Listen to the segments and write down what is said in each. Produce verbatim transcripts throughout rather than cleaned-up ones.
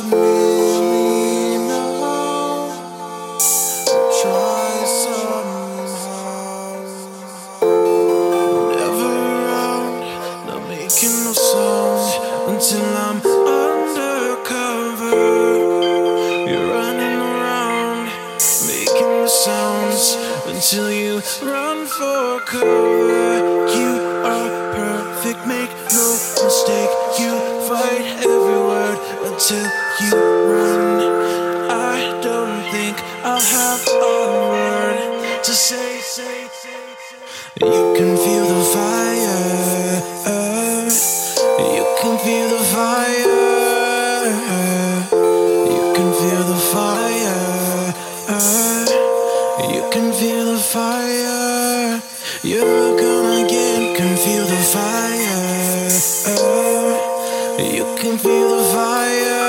me now. Try somehow. Never around, not making no sound until I'm undercover. You're running around, making the sounds until you run for cover. You are perfect, make no mistake. You fight every word until you run. I don't think I'll have a word to say. You can feel the fire. You can feel the fire. You can feel the fire. You can feel the fire. You're gonna get, can feel the fire. You can feel the fire.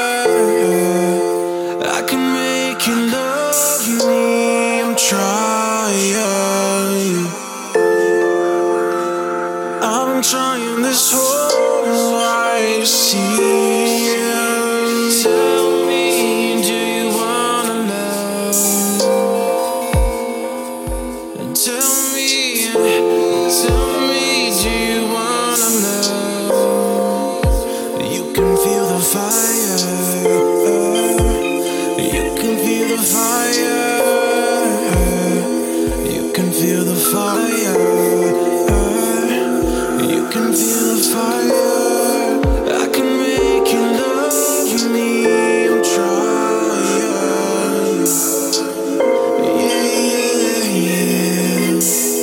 I can make you love me. I'm trying. I've been trying this whole life. See, tell me, do you wanna love? Tell me, tell me, do you wanna love? You can feel the fire. You can feel the fire. You can feel the fire. You can feel the fire. I can make you love me. I'm trying. Yeah, yeah, yeah.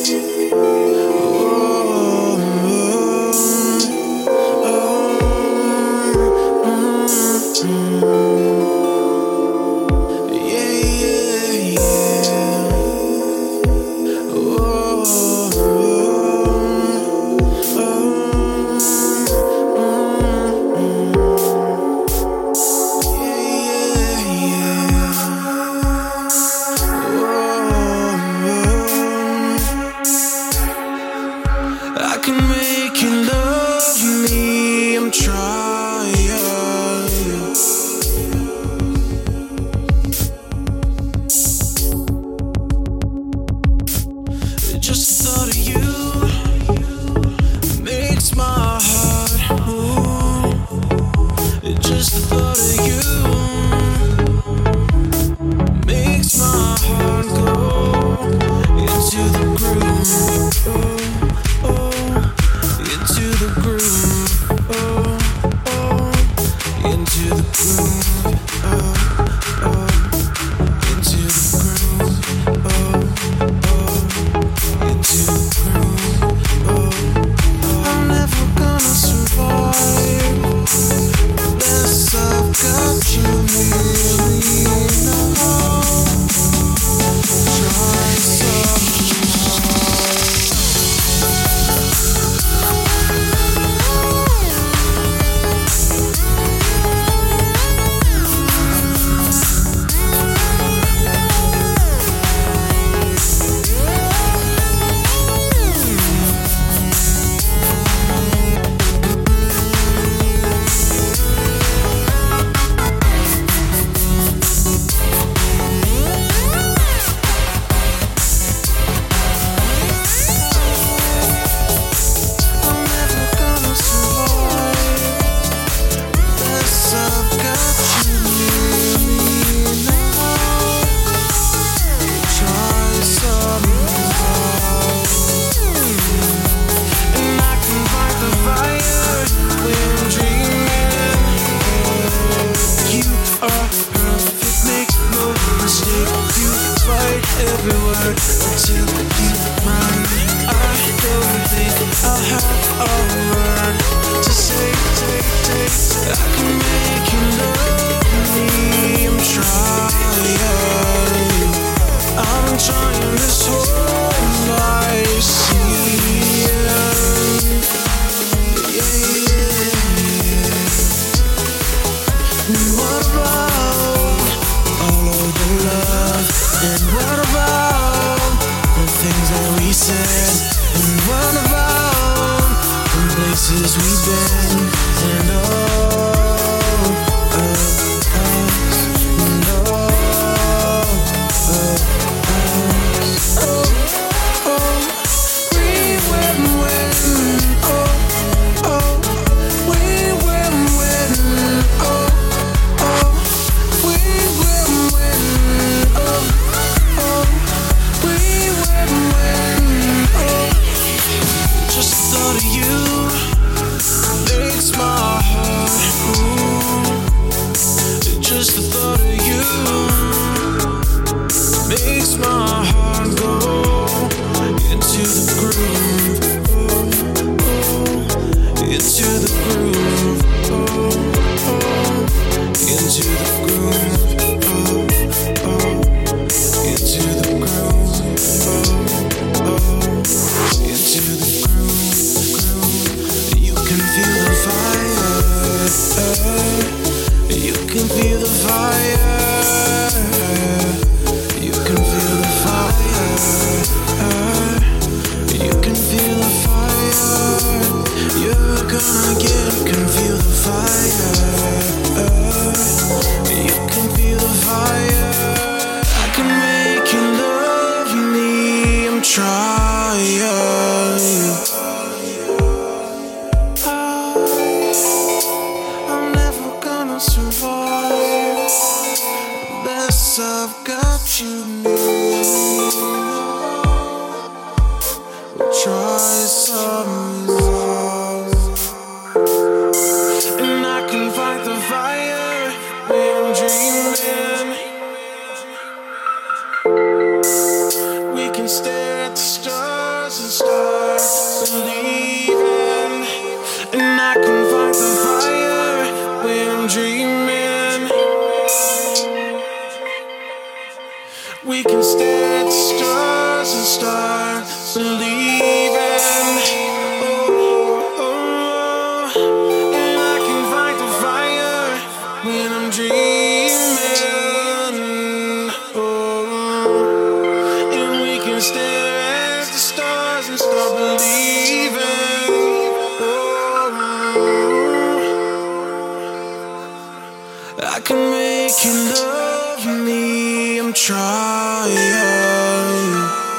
I can make you love me. I'm trying. Just the thought of you makes my heart move. Just the thought of you makes my heart go into the groove. Oh, oh, into the groove. Oh, oh, into the groove. Oh, oh, into the groove. Oh, oh, into the groove. Oh, oh. I'm never gonna survive unless I've got you near me now. Try every word until you run. I don't think I'll have a word to say, say, say. I can make you love me. I'm trying. I'm trying this whole life. See, yeah, yeah. And what about all of the love? And what about the things that we said? And what about the places we've been? And oh, oh into the groove. Oh, oh, into the groove. Oh, oh, into the groove, groove. You can feel the fire. You can feel the fire. You can feel the fire. You can feel the fire. You're gonna get, can feel the fire. You can feel the fire. I can make you love me. I'm trying. I'm never gonna survive unless I've got you near. We'll try some love, and I can fight the fire when I'm dreaming. We can stare at the stars and start believing. And I can fight the fire when I'm dreaming. We can stare at the stars and start believing. Oh, oh, and I can fight the fire when I'm dreaming. Oh, and we can stare at the stars and start believing. Oh, I can make you love me. I'm trying.